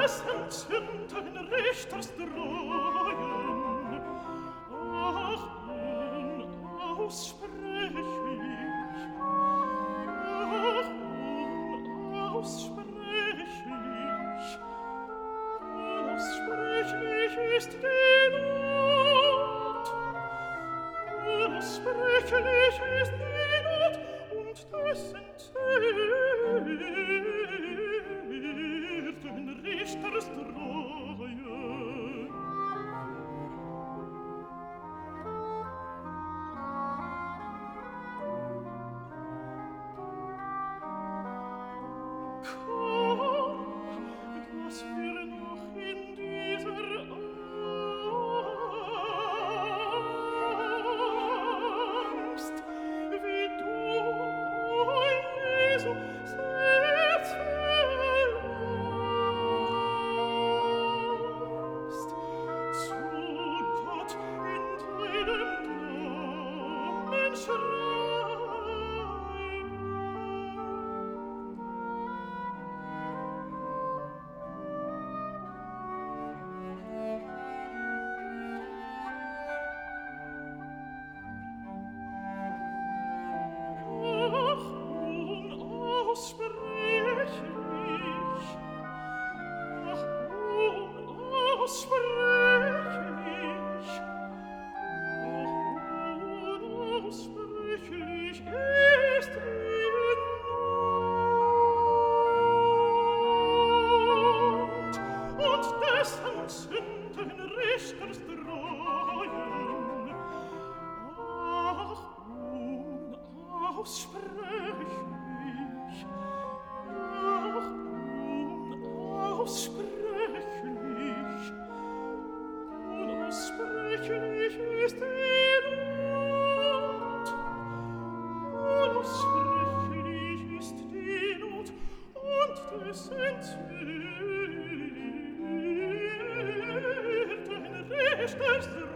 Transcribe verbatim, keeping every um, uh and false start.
des entzündeten Richters Dreuen. Ach, unaussprechlich, ach, unaussprechlich, unaussprechlich ist die Not, unaussprechlich ist die Not und des entzündeten Richters Treue. Dass wir noch in dieser Angst, wie du, o Jesu, sehr verlangst, zu Gott in deinem Namen schreien. Ach, unaussprechlich, ach, unaussprechlich, ach, unaussprechlich ist die Not und des entzündeten Richters Dreuen. Ach, unaussprechlich, ach, unaussprechlich, unaussprechlich ist die Not, unaussprechlich ist die Not und des entzündeten Richters Dreuen.